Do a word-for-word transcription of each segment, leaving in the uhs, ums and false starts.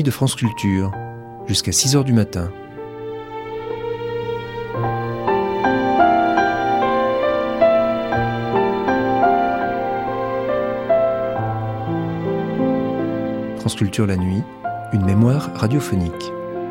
nuit de France Culture, jusqu'à six heures du matin. France Culture la nuit, une mémoire radiophonique.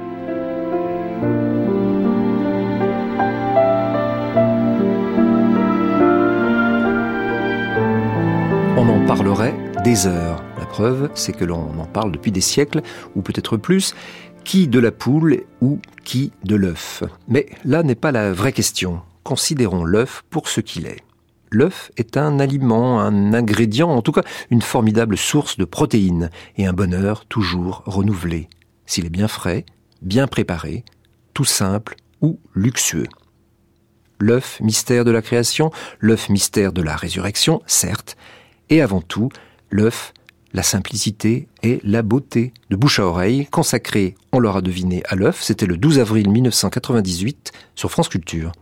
On en parlerait des heures. La preuve, c'est que l'on en parle depuis des siècles, ou peut-être plus. Qui de la poule ou qui de l'œuf ? Mais là n'est pas la vraie question. Considérons l'œuf pour ce qu'il est. L'œuf est un aliment, un ingrédient, en tout cas une formidable source de protéines et un bonheur toujours renouvelé. S'il est bien frais, bien préparé, tout simple ou luxueux. L'œuf, mystère de la création, l'œuf, mystère de la résurrection, certes, et avant tout, l'œuf, la simplicité et la beauté. De bouche à oreille, consacré, on l'aura deviné, à l'œuf, c'était le douze avril mille neuf cent quatre-vingt-dix-huit sur France Culture.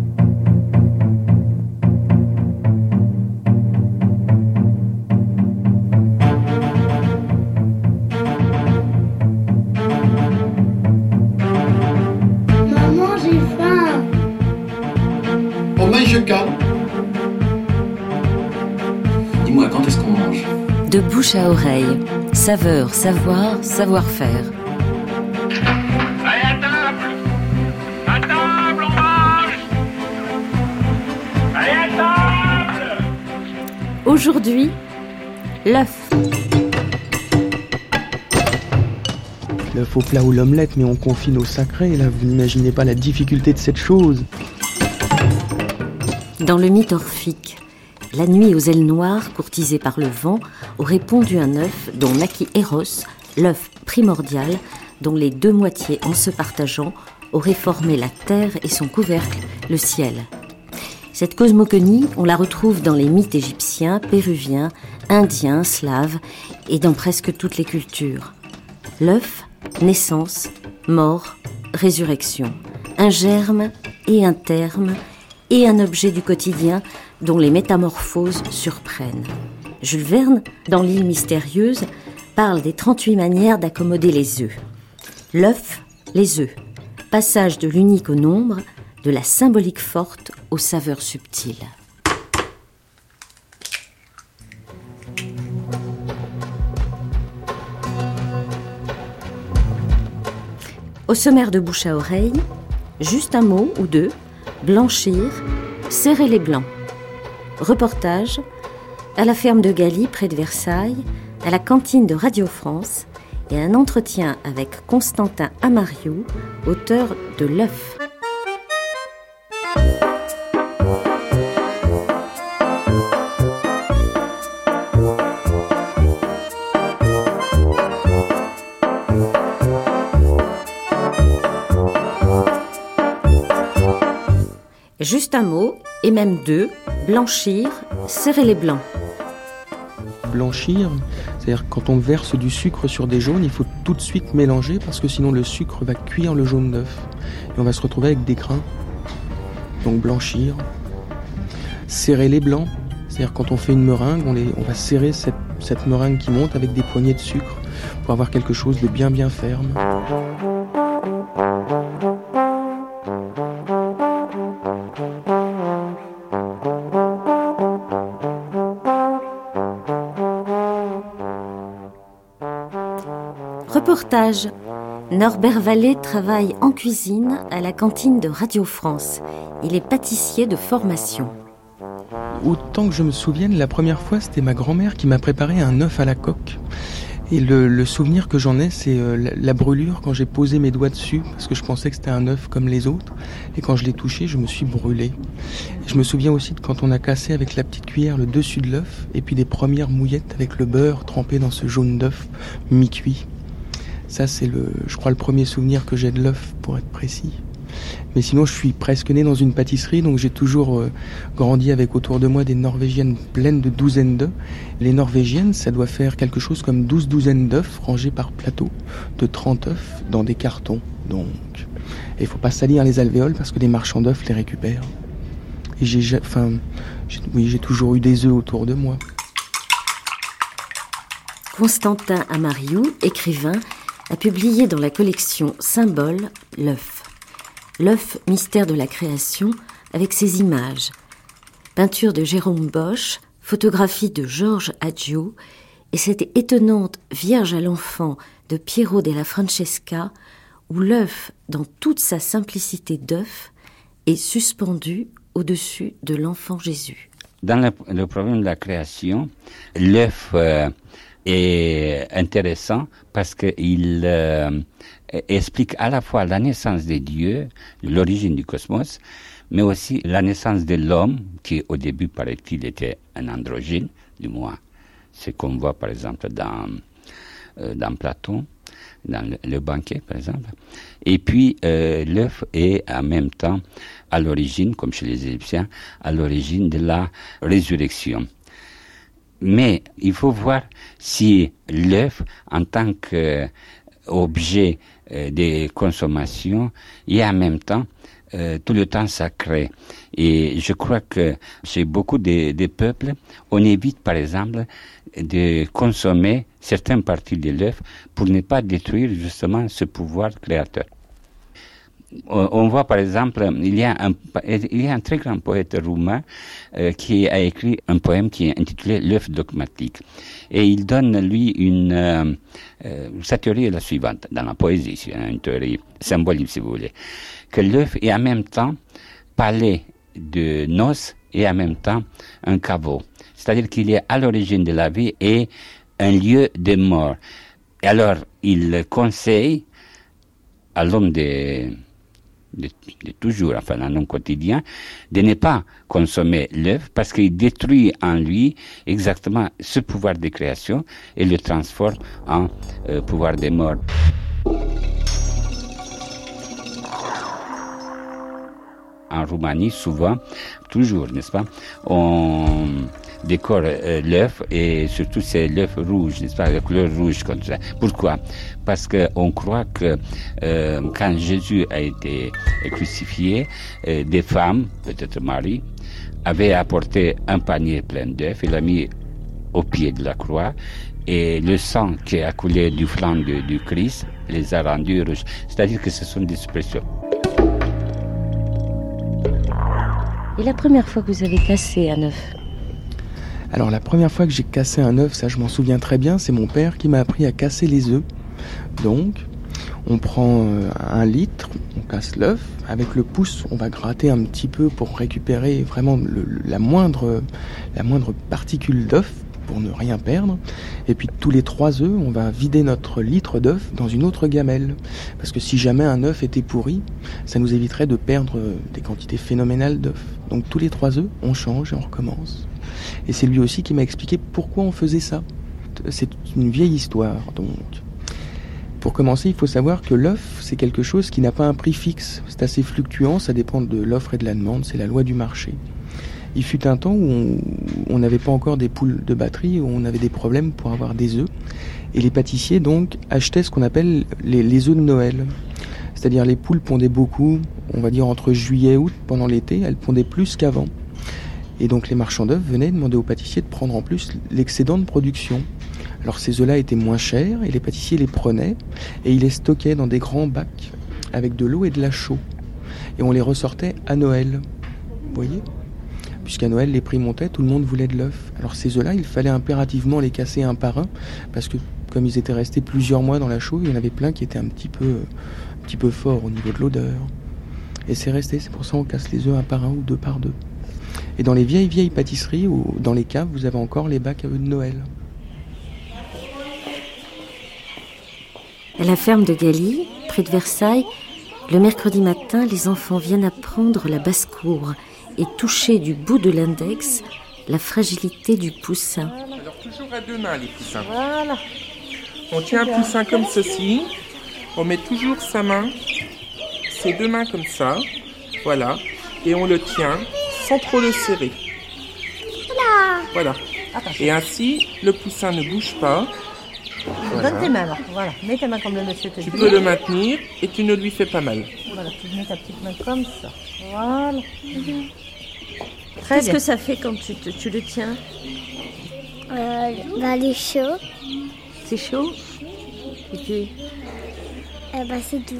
Maman, j'ai faim. On mange quand ? Dis-moi, quand est-ce qu'on mange ? De bouche à oreille, saveur, savoir, savoir-faire. Allez à table ! À table, on mange ! Allez à table ! Aujourd'hui, l'œuf. L'œuf au plat ou l'omelette, mais on confine au sacré. Là, vous n'imaginez pas la difficulté de cette chose. Dans le mythe orphique, la nuit aux ailes noires, courtisée par le vent, aurait pondu un œuf dont naquit Eros, l'œuf primordial, dont les deux moitiés, en se partageant, auraient formé la terre et son couvercle, le ciel. Cette cosmogonie, on la retrouve dans les mythes égyptiens, péruviens, indiens, slaves et dans presque toutes les cultures. L'œuf, naissance, mort, résurrection, un germe et un terme et un objet du quotidien dont les métamorphoses surprennent. Jules Verne, dans l'île mystérieuse, parle des trente-huit manières d'accommoder les œufs. L'œuf, les œufs, passage de l'unique au nombre, de la symbolique forte aux saveurs subtiles. Au sommaire de bouche à oreille, juste un mot ou deux, blanchir, serrer les blancs. Reportage à la ferme de Galy, près de Versailles, à la cantine de Radio France et un entretien avec Constantin Amariou, auteur de L'œuf. Juste un mot, et même deux, blanchir, serrer les blancs. Blanchir, c'est-à-dire quand on verse du sucre sur des jaunes, il faut tout de suite mélanger parce que sinon le sucre va cuire le jaune d'œuf. Et on va se retrouver avec des grains. Donc blanchir. Serrer les blancs, c'est-à-dire quand on fait une meringue, on, les, on va serrer cette, cette meringue qui monte avec des poignées de sucre pour avoir quelque chose de bien bien ferme. Reportage. Norbert Vallée travaille en cuisine à la cantine de Radio France. Il est pâtissier de formation. Autant que je me souvienne, la première fois, c'était ma grand-mère qui m'a préparé un œuf à la coque. Et le, le souvenir que j'en ai, c'est euh, la, la brûlure quand j'ai posé mes doigts dessus, parce que je pensais que c'était un œuf comme les autres. Et quand je l'ai touché, je me suis brûlé. Et je me souviens aussi de quand on a cassé avec la petite cuillère le dessus de l'œuf, et puis des premières mouillettes avec le beurre trempé dans ce jaune d'œuf mi-cuit. Ça, c'est, le, je crois, le premier souvenir que j'ai de l'œuf, pour être précis. Mais sinon, je suis presque né dans une pâtisserie, donc j'ai toujours euh, grandi avec autour de moi des Norvégiennes pleines de douzaines d'œufs. Les Norvégiennes, ça doit faire quelque chose comme douze douzaines d'œufs rangés par plateau, de trente œufs dans des cartons. Donc, et il faut pas salir les alvéoles parce que les marchands d'œufs les récupèrent. Et j'ai, enfin, j'ai, oui, j'ai toujours eu des œufs autour de moi. Constantin Amariou, écrivain, a publié dans la collection Symbole l'œuf. L'œuf, mystère de la création, avec ses images. Peinture de Jérôme Bosch, photographie de Georges Adjio et cette étonnante Vierge à l'enfant de Piero della Francesca, où l'œuf, dans toute sa simplicité d'œuf, est suspendu au-dessus de l'enfant Jésus. Dans le, le problème de la création, l'œuf euh, est intéressant parce qu'il euh, explique à la fois la naissance des dieux, l'origine du cosmos, mais aussi la naissance de l'homme, qui au début, paraît-il, était un androgyne, du moins ce qu'on voit par exemple dans, euh, dans Platon, dans le, le banquet par exemple. Et puis euh, l'œuf est en même temps à l'origine, comme chez les Égyptiens, à l'origine de la résurrection. Mais il faut voir si l'œuf, en tant qu'objet euh, de consommation, est en même temps euh, tout le temps sacré. Et je crois que chez beaucoup de, de peuples, on évite par exemple de consommer certaines parties de l'œuf pour ne pas détruire justement ce pouvoir créateur. On voit par exemple, il y a un, il y a un très grand poète roumain euh, qui a écrit un poème qui est intitulé L'œuf dogmatique. Et il donne, lui, une... Euh, euh, sa théorie est la suivante, dans la poésie, c'est une théorie symbolique si vous voulez, que l'œuf est en même temps palais de noces et en même temps un caveau. C'est-à-dire qu'il est à l'origine de la vie et un lieu de mort. Et alors, il conseille à l'homme de... De, de toujours, enfin dans notre quotidien, de ne pas consommer l'œuf parce qu'il détruit en lui exactement ce pouvoir de création et le transforme en euh, pouvoir de mort. En Roumanie, souvent, toujours, n'est-ce pas, on décore euh, l'œuf et surtout c'est l'œuf rouge, n'est-ce pas, la couleur rouge comme ça. Pourquoi? Parce qu'on croit que euh, quand Jésus a été crucifié, euh, des femmes, peut-être Marie, avaient apporté un panier plein d'œufs et l'a mis au pied de la croix et le sang qui a coulé du flanc de, du Christ les a rendus rouges. C'est-à-dire que ce sont des expressions. Et la première fois que vous avez cassé un œuf? Alors la première fois que j'ai cassé un œuf, ça je m'en souviens très bien, c'est mon père qui m'a appris à casser les œufs. Donc, on prend euh, un litre, on casse l'œuf, avec le pouce, on va gratter un petit peu pour récupérer vraiment le, la moindre, la moindre particule d'œuf pour ne rien perdre. Et puis tous les trois œufs, on va vider notre litre d'œuf dans une autre gamelle. Parce que si jamais un œuf était pourri, ça nous éviterait de perdre des quantités phénoménales d'œufs. Donc tous les trois œufs, on change et on recommence. Et c'est lui aussi qui m'a expliqué pourquoi on faisait ça. C'est une vieille histoire, donc. Pour commencer, il faut savoir que l'œuf, c'est quelque chose qui n'a pas un prix fixe. C'est assez fluctuant, ça dépend de l'offre et de la demande, c'est la loi du marché. Il fut un temps où on n'avait pas encore des poules de batterie, où on avait des problèmes pour avoir des œufs. Et les pâtissiers, donc, achetaient ce qu'on appelle les, les œufs de Noël. C'est-à-dire les poules pondaient beaucoup, on va dire entre juillet et août, pendant l'été, elles pondaient plus qu'avant. Et donc les marchands d'œufs venaient demander aux pâtissiers de prendre en plus l'excédent de production. Alors ces œufs-là étaient moins chers et les pâtissiers les prenaient et ils les stockaient dans des grands bacs avec de l'eau et de la chaux. Et on les ressortait à Noël. Vous voyez ? Puisqu'à Noël, les prix montaient, tout le monde voulait de l'œuf. Alors ces œufs-là, il fallait impérativement les casser un par un parce que comme ils étaient restés plusieurs mois dans la chaux, il y en avait plein qui étaient un petit peu, un petit peu forts au niveau de l'odeur. Et c'est resté, c'est pour ça qu'on casse les œufs un par un ou deux par deux. Et dans les vieilles vieilles pâtisseries ou dans les caves, vous avez encore les bacs à œufs de Noël. À la ferme de Galie, près de Versailles, le mercredi matin, les enfants viennent apprendre la basse-cour et toucher du bout de l'index la fragilité du poussin. Alors toujours à deux mains les poussins. Voilà. On tient un poussin comme ceci, on met toujours sa main, ses deux mains comme ça, voilà, et on le tient sans trop le serrer. Voilà. Et ainsi, le poussin ne bouge pas. Voilà. Donne tes mains alors, voilà. Mets tes mains comme le monsieur te dit. Tu peux le maintenir et tu ne lui fais pas mal. Voilà, tu mets ta petite main comme ça. Voilà. Mmh. Qu'est-ce bien. Que ça fait quand tu, te, tu le tiens? euh, bah, il est chaud. C'est chaud? Et puis, Eh ben, c'est tout.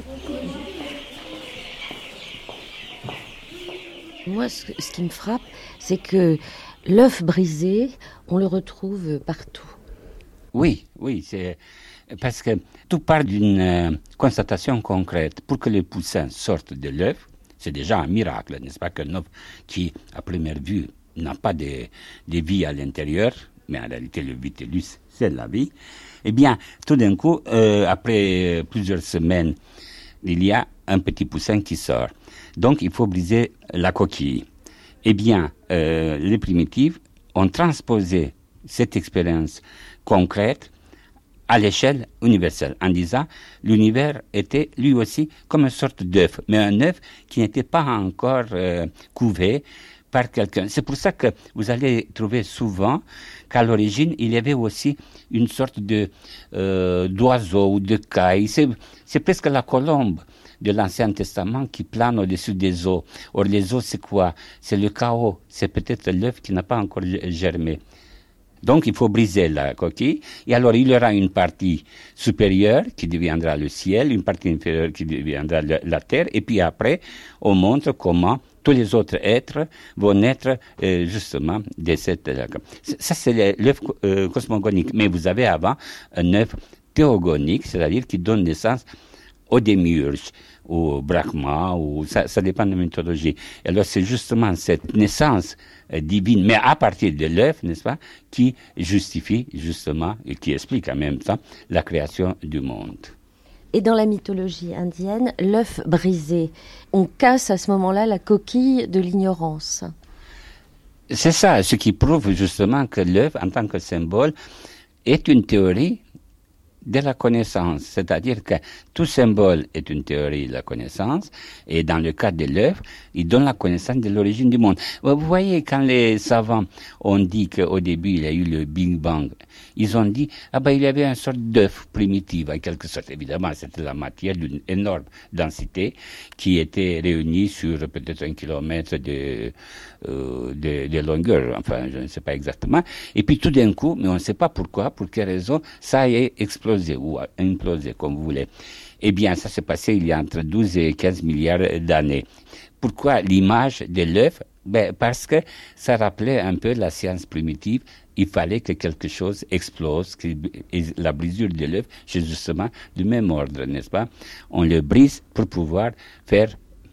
Moi, ce, ce qui me frappe, c'est que l'œuf brisé, on le retrouve partout. Oui, oui, c'est parce que tout part d'une euh, constatation concrète. Pour que les poussins sortent de l'œuf, c'est déjà un miracle, n'est-ce pas, qu'un œuf qui, à première vue, n'a pas de, de vie à l'intérieur, mais en réalité, le vitellus, c'est la vie. Eh bien, tout d'un coup, euh, après plusieurs semaines, il y a un petit poussin qui sort. Donc, il faut briser la coquille. Eh bien, euh, les primitifs ont transposé cette expérience concrète à l'échelle universelle, en disant l'univers était lui aussi comme une sorte d'œuf, mais un œuf qui n'était pas encore euh, couvé par quelqu'un. C'est pour ça que vous allez trouver souvent qu'à l'origine, il y avait aussi une sorte de euh, d'oiseau ou de caille. C'est, c'est presque la colombe de l'Ancien Testament qui plane au-dessus des eaux. Or, les eaux, c'est quoi? C'est le chaos. C'est peut-être l'œuf qui n'a pas encore germé. Donc, il faut briser la coquille. Et alors, il y aura une partie supérieure qui deviendra le ciel, une partie inférieure qui deviendra le, la terre. Et puis après, on montre comment tous les autres êtres vont naître euh, justement de cette... Ça, c'est l'œuf euh, cosmogonique. Mais vous avez avant un œuf théogonique, c'est-à-dire qui donne naissance au démiurge, au Brahma, ou ça, ça dépend de la mythologie. Et alors c'est justement cette naissance euh, divine, mais à partir de l'œuf, n'est-ce pas, qui justifie justement, et qui explique en même temps, la création du monde. Et dans la mythologie indienne, l'œuf brisé, on casse à ce moment-là la coquille de l'ignorance. C'est ça, ce qui prouve justement que l'œuf, en tant que symbole, est une théorie de la connaissance, c'est-à-dire que tout symbole est une théorie de la connaissance, et dans le cas de l'œuf, il donne la connaissance de l'origine du monde. Vous voyez, quand les savants ont dit qu'au début il y a eu le Big Bang, ils ont dit, ah ben il y avait une sorte d'œuf primitif, en quelque sorte. Évidemment, c'était la matière d'une énorme densité qui était réunie sur peut-être un kilomètre de, euh, de, de longueur, enfin, je ne sais pas exactement. Et puis tout d'un coup, mais on ne sait pas pourquoi, pour quelle raison, ça a explosé ou implosé, comme vous voulez. Eh bien, ça s'est passé il y a entre douze et quinze milliards d'années. Pourquoi l'image de l'œuf? Ben, parce que ça rappelait un peu la science primitive. Il fallait que quelque chose explose, que, et la brisure de l'œuf, c'est justement du même ordre, n'est-ce pas? On le brise pour pouvoir faire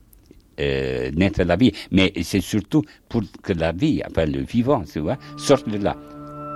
euh, naître la vie. Mais c'est surtout pour que la vie, enfin le vivant, tu vois, sorte de là.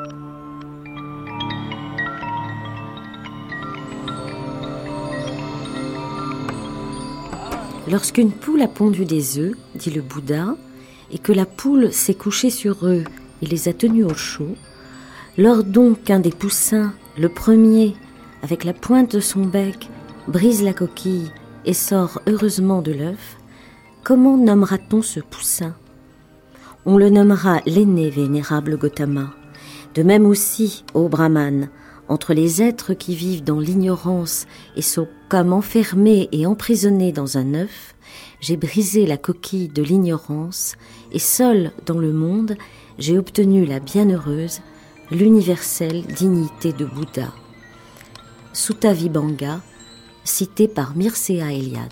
Lorsqu'une poule a pondu des œufs, dit le Bouddha, et que la poule s'est couchée sur eux et les a tenus au chaud, lors donc qu'un des poussins, le premier, avec la pointe de son bec, brise la coquille et sort heureusement de l'œuf, comment nommera-t-on ce poussin? On le nommera l'aîné vénérable Gautama. De même aussi, ô Brahman, entre les êtres qui vivent dans l'ignorance et sont comme enfermés et emprisonnés dans un œuf, j'ai brisé la coquille de l'ignorance et seul dans le monde, j'ai obtenu la bienheureuse, l'universelle dignité de Bouddha. Sutta Vibhanga, cité par Mircea Eliade.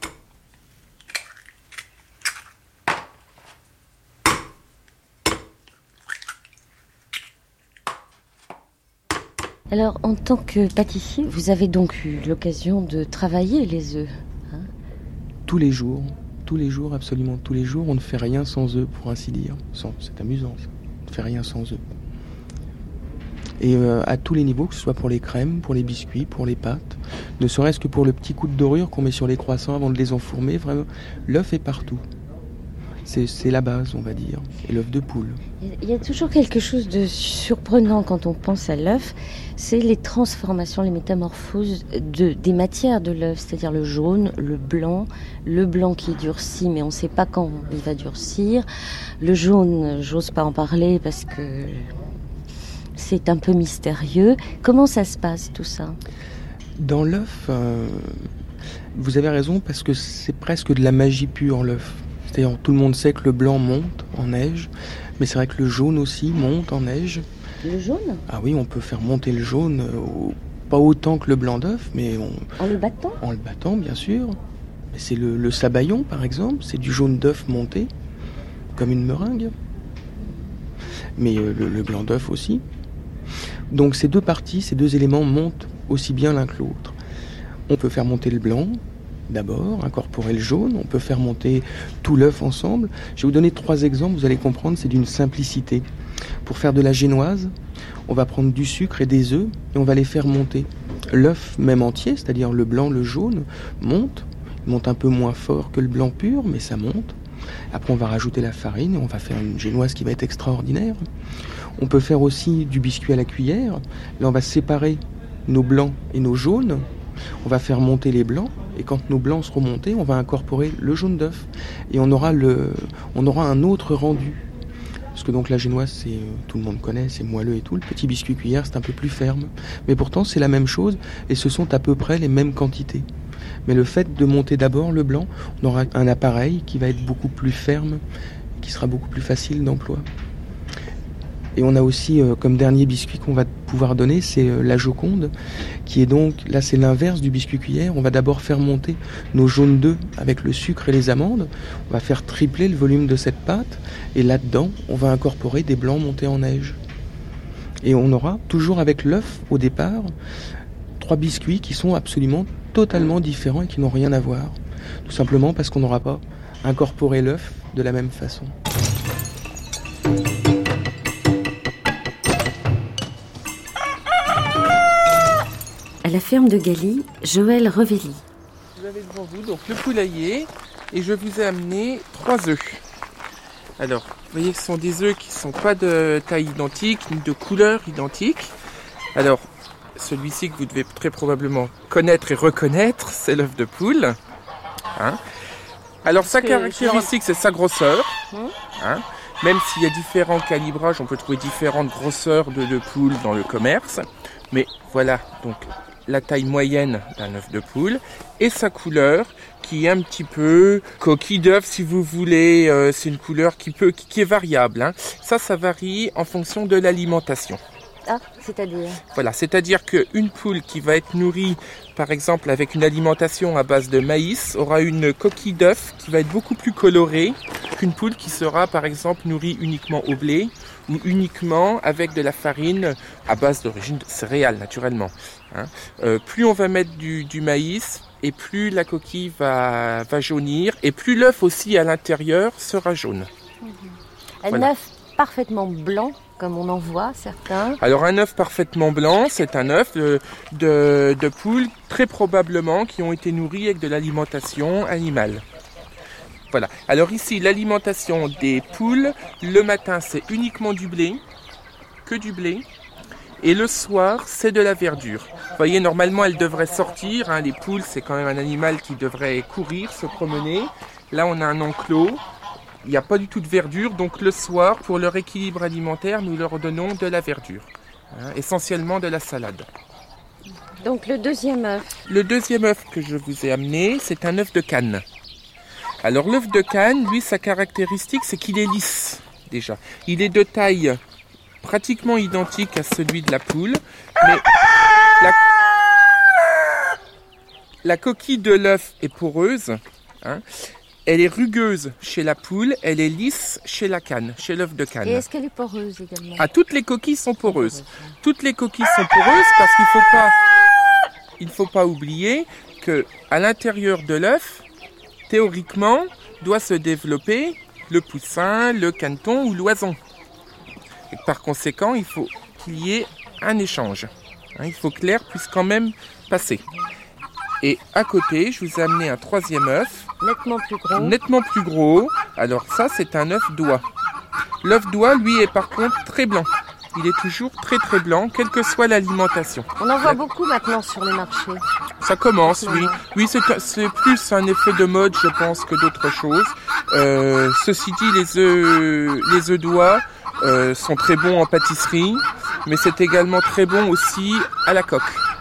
Alors, en tant que pâtissier, vous avez donc eu l'occasion de travailler les œufs, hein? Tous les jours, tous les jours, absolument tous les jours, on ne fait rien sans œufs, pour ainsi dire. Sans, c'est amusant, ça. On ne fait rien sans œufs. Et euh, à tous les niveaux, que ce soit pour les crèmes, pour les biscuits, pour les pâtes, ne serait-ce que pour le petit coup de dorure qu'on met sur les croissants avant de les enfourner, vraiment, l'œuf est partout. C'est, c'est la base, on va dire, et l'œuf de poule. Il y a toujours quelque chose de surprenant quand on pense à l'œuf, c'est les transformations, les métamorphoses de, des matières de l'œuf, c'est-à-dire le jaune, le blanc, le blanc qui durcit, mais on ne sait pas quand il va durcir. Le jaune, j'ose pas en parler parce que c'est un peu mystérieux. Comment ça se passe tout ça? Dans l'œuf, euh, vous avez raison, parce que c'est presque de la magie pure, l'œuf. C'est-à-dire, tout le monde sait que le blanc monte en neige, mais c'est vrai que le jaune aussi monte en neige. Le jaune? Ah oui, on peut faire monter le jaune au, pas autant que le blanc d'œuf, mais on... En le battant ? En le battant, bien sûr. C'est le, le sabayon, par exemple, c'est du jaune d'œuf monté, comme une meringue. Mais euh, le, le blanc d'œuf aussi. Donc ces deux parties, ces deux éléments montent aussi bien l'un que l'autre. On peut faire monter le blanc, d'abord, incorporer le jaune, on peut faire monter tout l'œuf ensemble. Je vais vous donner trois exemples, vous allez comprendre, c'est d'une simplicité. Pour faire de la génoise, on va prendre du sucre et des œufs et on va les faire monter. L'œuf même entier, c'est-à-dire le blanc, le jaune, monte. Il monte un peu moins fort que le blanc pur, mais ça monte. Après, on va rajouter la farine et on va faire une génoise qui va être extraordinaire. On peut faire aussi du biscuit à la cuillère. Là, on va séparer nos blancs et nos jaunes. On va faire monter les blancs. Et quand nos blancs seront montés, on va incorporer le jaune d'œuf. Et on aura, le, on aura un autre rendu. Parce que donc la génoise, c'est, tout le monde connaît, c'est moelleux et tout. Le petit biscuit cuillère, c'est un peu plus ferme. Mais pourtant, c'est la même chose et ce sont à peu près les mêmes quantités. Mais le fait de monter d'abord le blanc, on aura un appareil qui va être beaucoup plus ferme, qui sera beaucoup plus facile d'emploi. Et on a aussi, euh, comme dernier biscuit qu'on va pouvoir donner, c'est euh, la Joconde, qui est donc, là c'est l'inverse du biscuit cuillère. On va d'abord faire monter nos jaunes d'œufs avec le sucre et les amandes. On va faire tripler le volume de cette pâte. Et là-dedans, on va incorporer des blancs montés en neige. Et on aura, toujours avec l'œuf au départ, trois biscuits qui sont absolument totalement différents et qui n'ont rien à voir. Tout simplement parce qu'on n'aura pas incorporé l'œuf de la même façon. À la ferme de Galy, Joël Revelli. Vous avez devant vous donc le poulailler et je vous ai amené trois œufs. Alors, vous voyez que ce sont des œufs qui ne sont pas de taille identique ni de couleur identique. Alors, celui-ci que vous devez très probablement connaître et reconnaître, c'est l'œuf de poule. Hein Alors, sa caractéristique, c'est sa grosseur. Hein Même s'il y a différents calibrages, on peut trouver différentes grosseurs de, de poules dans le commerce. Mais voilà, donc la taille moyenne d'un œuf de poule et sa couleur qui est un petit peu coquille d'œuf si vous voulez. Euh, c'est une couleur qui peut, qui, qui est variable. Hein. Ça, ça varie en fonction de l'alimentation. Ah, c'est-à-dire ? Voilà, c'est-à-dire qu'une poule qui va être nourrie, par exemple, avec une alimentation à base de maïs, aura une coquille d'œuf qui va être beaucoup plus colorée qu'une poule qui sera, par exemple, nourrie uniquement au blé ou uniquement avec de la farine à base d'origine de céréales, naturellement. Hein. Euh, plus on va mettre du, du maïs, et plus la coquille va, va jaunir, et plus l'œuf aussi à l'intérieur sera jaune. Mmh. Un Voilà. œuf parfaitement blanc, comme on en voit certains. Alors un œuf parfaitement blanc, c'est un œuf de, de, de poules très probablement qui ont été nourries avec de l'alimentation animale. Voilà. Alors ici, l'alimentation des poules, le matin c'est uniquement du blé, que du blé, et le soir c'est de la verdure. Vous voyez, normalement elles devraient sortir, hein. Les poules c'est quand même un animal qui devrait courir, se promener. Là on a un enclos. Il n'y a pas du tout de verdure, donc le soir, pour leur équilibre alimentaire, nous leur donnons de la verdure, hein, essentiellement de la salade. Donc le deuxième œuf. Le deuxième œuf que je vous ai amené, c'est un œuf de Cannes. Alors l'œuf de Cannes, lui, sa caractéristique, c'est qu'il est lisse, déjà. Il est de taille pratiquement identique à celui de la poule, mais la, la coquille de l'œuf est poreuse, hein. Elle est rugueuse chez la poule, elle est lisse chez la canne, chez l'œuf de Cannes. Et est-ce qu'elle est poreuse également ? Ah, toutes les coquilles sont poreuses. Toutes les coquilles sont poreuses parce qu'il faut pas, il faut pas oublier que à l'intérieur de l'œuf, théoriquement, doit se développer le poussin, le caneton ou l'oison. Et par conséquent, il faut qu'il y ait un échange. Hein, il faut que l'air puisse quand même passer. Et à côté, je vous ai amené un troisième œuf. Nettement plus gros. Nettement plus gros. Alors ça, c'est un œuf d'oie. L'œuf d'oie, lui, est par contre très blanc. Il est toujours très très blanc, quelle que soit l'alimentation. On en voit La... beaucoup maintenant sur les marchés. Ça commence, oui. Oui, c'est, c'est plus un effet de mode, je pense, que d'autre chose. Euh, ceci dit, les œufs, les œufs d'oie euh, sont très bons en pâtisserie, mais c'est également très bon aussi à la coque.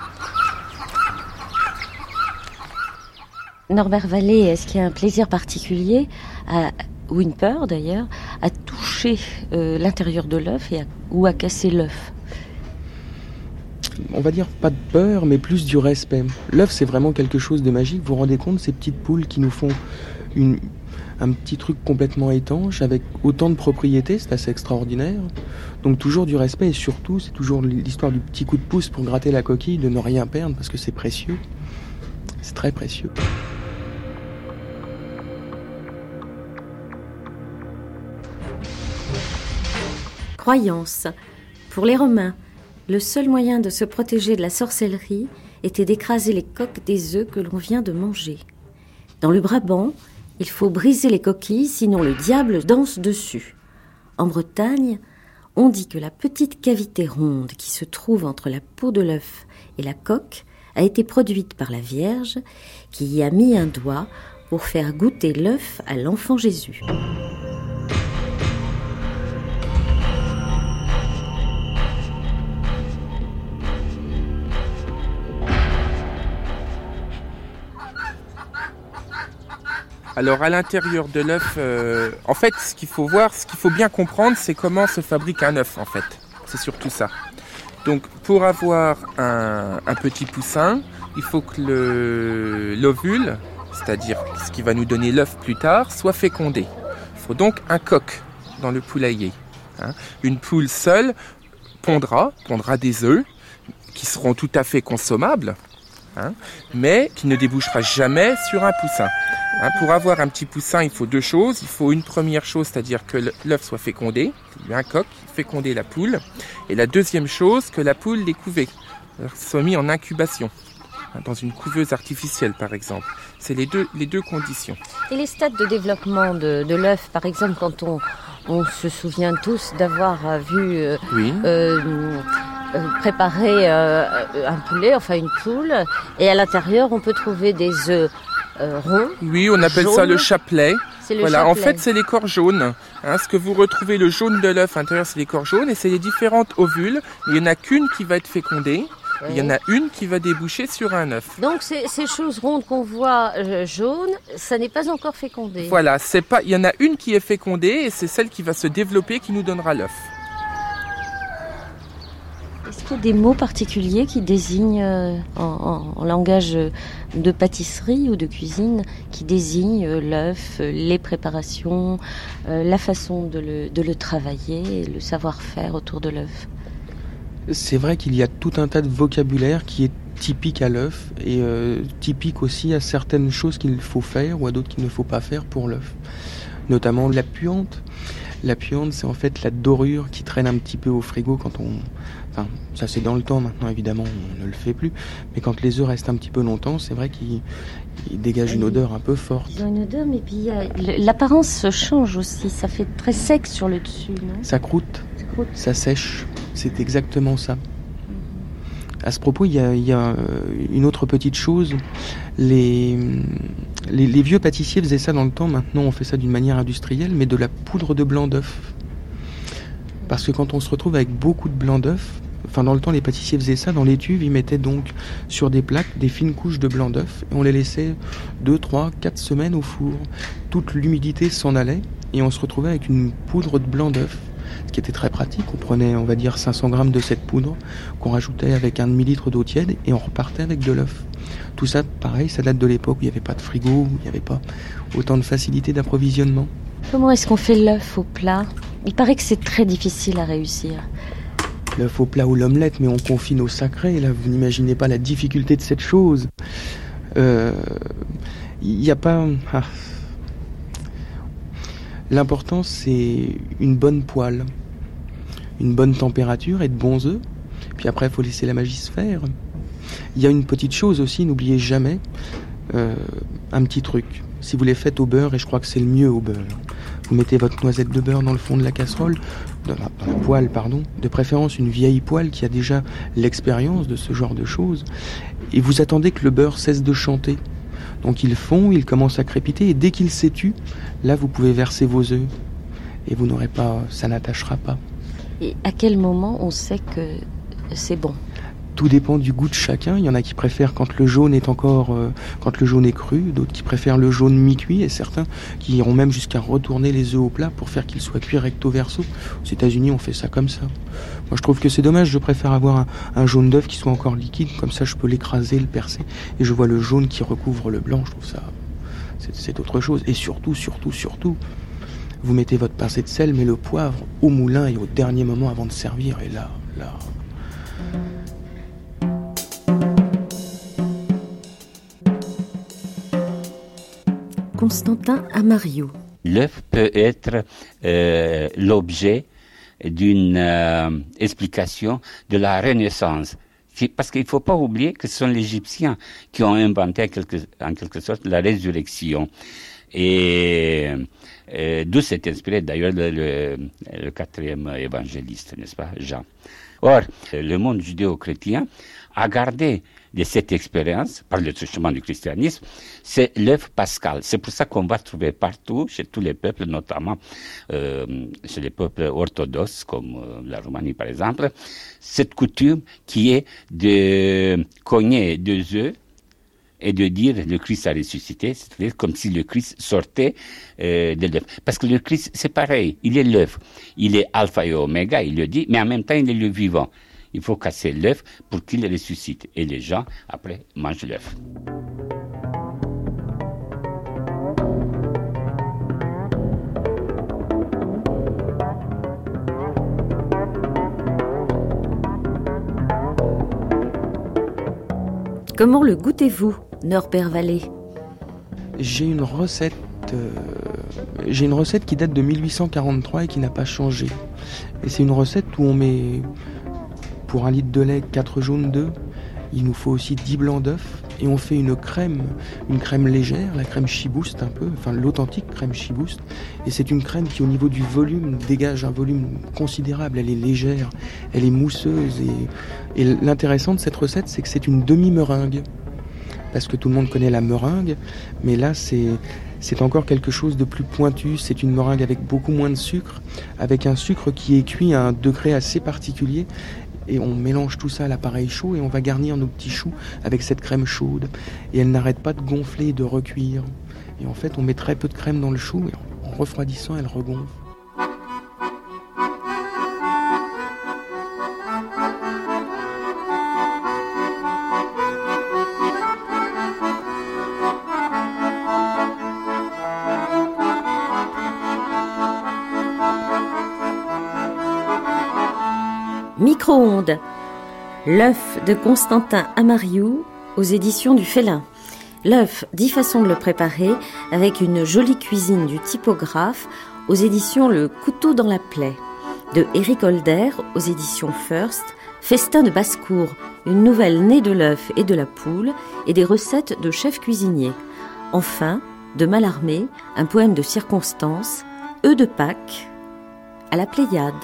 Norbert Vallée, est-ce qu'il y a un plaisir particulier, à, ou une peur d'ailleurs, à toucher euh, l'intérieur de l'œuf et à, ou à casser l'œuf ? on va dire pas de peur, mais plus du respect. L'œuf, c'est vraiment quelque chose de magique. Vous vous rendez compte, ces petites poules qui nous font une, un petit truc complètement étanche, avec autant de propriétés, c'est assez extraordinaire. Donc toujours du respect, et surtout, c'est toujours l'histoire du petit coup de pouce pour gratter la coquille, de ne rien perdre, parce que c'est précieux. C'est très précieux. Croyance. Pour les Romains, le seul moyen de se protéger de la sorcellerie était d'écraser les coques des œufs que l'on vient de manger. Dans le Brabant, il faut briser les coquilles, sinon le diable danse dessus. En Bretagne, on dit que la petite cavité ronde qui se trouve entre la peau de l'œuf et la coque a été produite par la Vierge qui y a mis un doigt pour faire goûter l'œuf à l'enfant Jésus. Alors à l'intérieur de l'œuf, euh, en fait, ce qu'il faut voir, ce qu'il faut bien comprendre, c'est comment se fabrique un œuf, en fait. C'est surtout ça. Donc pour avoir un, un petit poussin, il faut que le, l'ovule, c'est-à-dire ce qui va nous donner l'œuf plus tard, soit fécondé. Il faut donc un coq dans le poulailler. Hein. Une poule seule pondra, pondra des œufs qui seront tout à fait consommables, hein, mais qui ne débouchera jamais sur un poussin. Hein, pour avoir un petit poussin, il faut deux choses. Il faut une première chose, c'est-à-dire que l'œuf soit fécondé, un coq, féconder la poule. Et la deuxième chose, que la poule, les couvées, soit mis en incubation, hein, dans une couveuse artificielle par exemple. C'est les deux, les deux conditions. Et les stades de développement de, de l'œuf, par exemple, quand on, on se souvient tous d'avoir vu euh, oui. euh, euh, préparer euh, un poulet, enfin une poule, et à l'intérieur on peut trouver des œufs Euh, rond, oui, on appelle jaune. Ça le chapelet. C'est le voilà, chapelet. En fait, c'est les corps jaunes. Hein, ce que vous retrouvez, le jaune de l'œuf à l'intérieur, c'est les corps jaunes, et c'est les différentes ovules. Il n'y en a qu'une qui va être fécondée. Oui. Il y en a une qui va déboucher sur un œuf. Donc ces, ces choses rondes qu'on voit euh, jaunes, ça n'est pas encore fécondé. Voilà, c'est pas. Il y en a une qui est fécondée, et c'est celle qui va se développer qui nous donnera l'œuf. Est-ce qu'il y a des mots particuliers qui désignent, euh, en, en, en langage de pâtisserie ou de cuisine, qui désignent euh, l'œuf, euh, les préparations, euh, la façon de le, de le travailler, le savoir-faire autour de l'œuf? C'est vrai qu'il y a tout un tas de vocabulaire qui est typique à l'œuf et euh, typique aussi à certaines choses qu'il faut faire ou à d'autres qu'il ne faut pas faire pour l'œuf. Notamment la puante. La puante, c'est en fait la dorure qui traîne un petit peu au frigo quand on... Enfin, ça c'est dans le temps, maintenant évidemment on ne le fait plus. Mais quand les œufs restent un petit peu longtemps, c'est vrai qu'ils ils dégagent une odeur un peu forte. Ils ont une odeur, mais puis euh, l'apparence change aussi. Ça fait très sec sur le dessus, non ? Ça croûte, ça croûte, ça sèche. C'est exactement ça. À ce propos, il y a, il y a une autre petite chose. Les, les, les vieux pâtissiers faisaient ça dans le temps. Maintenant, on fait ça d'une manière industrielle, mais de la poudre de blanc d'œuf. Parce que quand on se retrouve avec beaucoup de blanc d'œuf, enfin dans le temps, les pâtissiers faisaient ça. Dans l'étuve, ils mettaient donc sur des plaques des fines couches de blanc d'œuf et on les laissait deux, trois, quatre semaines au four. Toute l'humidité s'en allait et on se retrouvait avec une poudre de blanc d'œuf. Ce qui était très pratique, on prenait on va dire cinq cents grammes de cette poudre qu'on rajoutait avec un demi-litre d'eau tiède et on repartait avec de l'œuf. Tout ça, pareil, ça date de l'époque où il n'y avait pas de frigo, où il n'y avait pas autant de facilité d'approvisionnement. Comment est-ce qu'on fait l'œuf au plat ? Il paraît que c'est très difficile à réussir. L'œuf au plat ou l'omelette, mais on confine au sacré, là vous n'imaginez pas la difficulté de cette chose. Il euh, n'y a pas... Ah. L'important, c'est une bonne poêle, une bonne température et de bons œufs. Puis après, il faut laisser la magie se faire. Il y a une petite chose aussi, n'oubliez jamais, euh, un petit truc. Si vous les faites au beurre, et je crois que c'est le mieux au beurre, vous mettez votre noisette de beurre dans le fond de la casserole, dans la, dans la poêle, pardon, de préférence une vieille poêle qui a déjà l'expérience de ce genre de choses, et vous attendez que le beurre cesse de chanter. Donc il fond, il commence à crépiter et dès qu'il s'étue, là vous pouvez verser vos œufs et vous n'aurez pas, ça n'attachera pas. Et à quel moment on sait que c'est bon ? Tout dépend du goût de chacun. Il y en a qui préfèrent quand le jaune est encore, euh, quand le jaune est cru, d'autres qui préfèrent le jaune mi-cuit, et certains qui iront même jusqu'à retourner les œufs au plat pour faire qu'ils soient cuits recto verso. Aux États-Unis, on fait ça comme ça. Moi, je trouve que c'est dommage. Je préfère avoir un, un jaune d'œuf qui soit encore liquide, comme ça, je peux l'écraser, le percer, et je vois le jaune qui recouvre le blanc. Je trouve ça, c'est, c'est autre chose. Et surtout, surtout, surtout, vous mettez votre pincée de sel, mais le poivre au moulin et au dernier moment avant de servir. Et là, là. Constantin Amariou. L'œuf peut être euh, l'objet d'une euh, explication de la Renaissance. C'est parce qu'il ne faut pas oublier que ce sont les Égyptiens qui ont inventé en quelque, en quelque sorte la résurrection. Et euh, d'où s'est inspiré d'ailleurs le, le, le quatrième évangéliste, n'est-ce pas, Jean. Or, le monde judéo-chrétien a gardé de cette expérience, par le truchement du christianisme, c'est l'œuf pascal. C'est pour ça qu'on va trouver partout, chez tous les peuples, notamment euh, chez les peuples orthodoxes, comme euh, la Roumanie par exemple, cette coutume qui est de cogner deux œufs et de dire le Christ a ressuscité, c'est-à-dire comme si le Christ sortait euh, de l'œuf. Parce que le Christ, c'est pareil, il est l'œuf. Il est alpha et oméga, il le dit, mais en même temps, il est le vivant. Il faut casser l'œuf pour qu'il ressuscite. Et les gens, après, mangent l'œuf. Comment le goûtez-vous, Norbert Vallée? J'ai une recette, euh, j'ai une recette qui date de mille huit cent quarante-trois et qui n'a pas changé. Et c'est une recette où on met, pour un litre de lait, quatre jaunes d'œufs. Il nous faut aussi dix blancs d'œufs. Et on fait une crème, une crème légère, la crème Chibouste un peu, enfin l'authentique crème Chibouste. Et c'est une crème qui, au niveau du volume, dégage un volume considérable. Elle est légère, elle est mousseuse. Et, et l'intéressant de cette recette, c'est que c'est une demi-meringue. Parce que tout le monde connaît la meringue, mais là, c'est, c'est encore quelque chose de plus pointu. C'est une meringue avec beaucoup moins de sucre, avec un sucre qui est cuit à un degré assez particulier. Et on mélange tout ça à l'appareil chaud et on va garnir nos petits choux avec cette crème chaude. Et elle n'arrête pas de gonfler et de recuire. Et en fait, on met très peu de crème dans le chou et en refroidissant, elle regonfle. Micro-ondes. L'œuf de Constantin Amariou aux éditions du Félin. L'œuf, dix façons de le préparer avec une jolie cuisine du typographe aux éditions Le Couteau dans la plaie. De Éric Holder aux éditions First. Festin de basse-cour, une nouvelle née de l'œuf et de la poule et des recettes de chefs cuisiniers. Enfin, de Mallarmé, un poème de circonstance, œufs de Pâques à la Pléiade.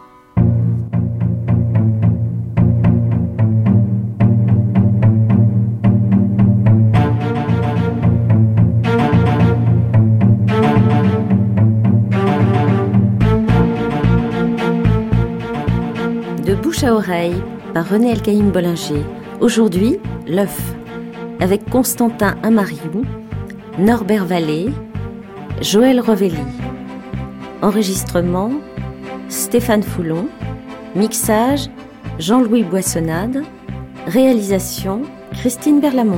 À oreille par René Elkaïm Bollinger. Aujourd'hui, l'œuf avec Constantin Amariou, Norbert Vallée, Joël Rovelli. Enregistrement Stéphane Foulon. Mixage Jean-Louis Boissonnade. Réalisation Christine Berlamont.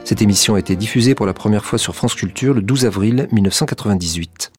Cette émission a été diffusée pour la première fois sur France Culture le douze avril mille neuf cent quatre-vingt-dix-huit.